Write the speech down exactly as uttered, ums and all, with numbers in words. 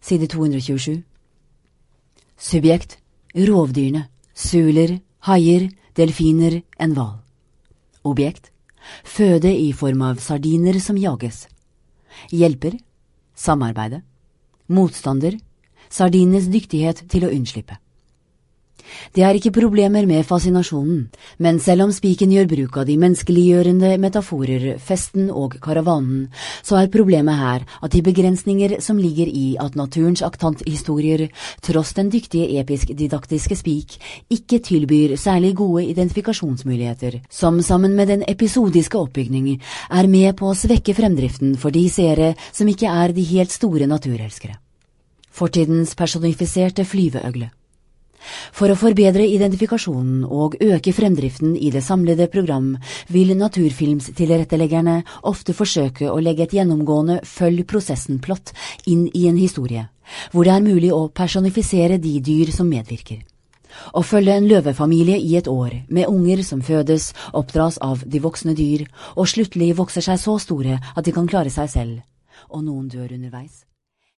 side to hundre tjuesju. Subjekt, rovdyrene, suler, haier, delfiner, en hval. Objekt, føde i form av sardiner som jages. Hjelper, samarbeide. Motstander, sardinenes dyktighet til å unnslippe. Det er ikke problemer med fascinasjonen, men selv om spiken gjør bruk av de menneskeliggjørende metaforer, festen og karavanen, så er problemet her at de begrensninger som ligger i at naturens aktanthistorier, tross den dyktige episk-didaktiske spik, ikke tilbyr særlig gode identifikasjonsmuligheter, som sammen med den episodiske oppbygning er med på å svekke fremdriften for de seere som ikke er de helt store naturelskere. Fortidens personifiserte flyveøgle. For å forbedre identifikasjonen og øke fremdriften i det samlede program vil naturfilmstilretteleggerne ofte forsøke å legge et gjennomgående følg-prosessen-plott inn i en historie, hvor det er mulig å personifisere de dyr som medvirker. Å følge en løvefamilie i et år, med unger som fødes, oppdras av de voksne dyr, og sluttelig vokser seg så store at de kan klare seg selv, og noen dør underveis.